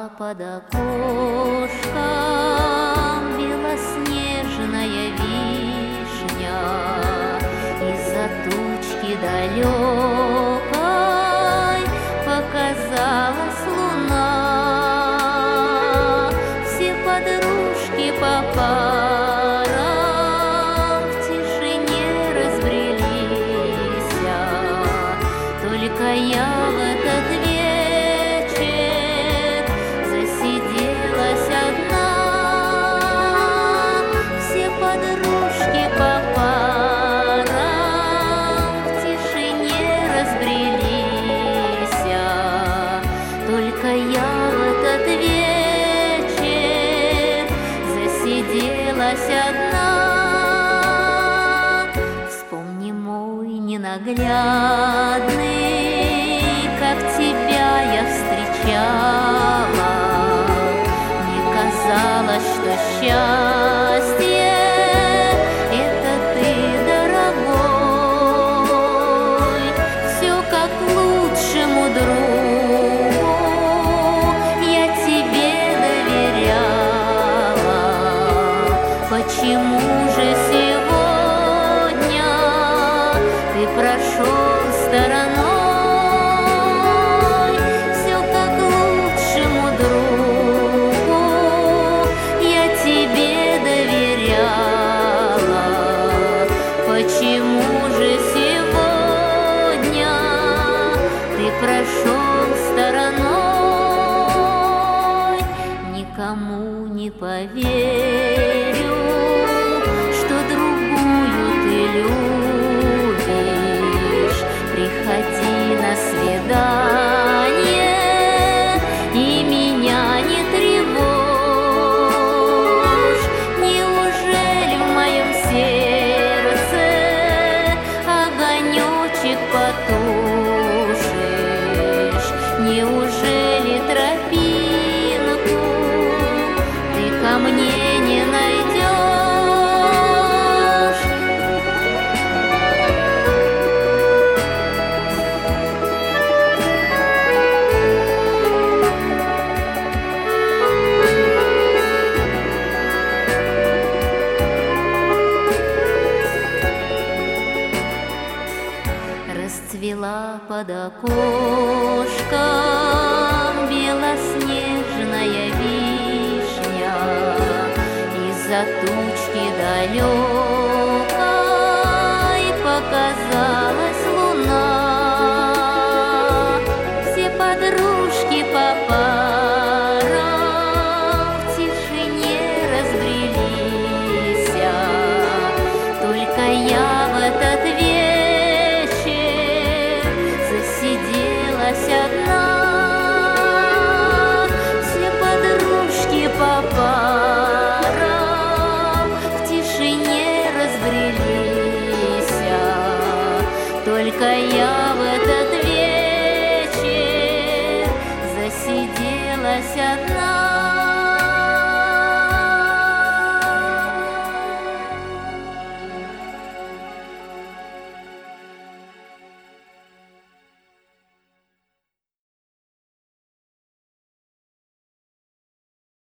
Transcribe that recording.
под окошком белоснежная вишня, из-за тучки далекой показалась луна. Все подружки по парам в тишине разбрелись, только я в этот вечер засиделась одна. Все подружки по парам в тишине разбрелись, только я в этот вечер засиделась одна. Вспомни, мой ненаглядный, как тебя я встречала. Мне казалось, что счастье — это ты, дорогой. Все как лучшему другу я тебе доверяла. Почему же сегодня ты прошел стороной? Все как лучшему другу я тебе доверяла. Почему же сегодня ты прошел стороной? Никому не поверю, что другую ты любишь. Приходи на свидание и меня не тревожь. Неужели в моем сердце огонечек потушишь? Неужели тропинку ты ко мне не найдешь? Расцвела под окошком белоснежная вишня, из-за тучки далекой показалась луна. Все подружки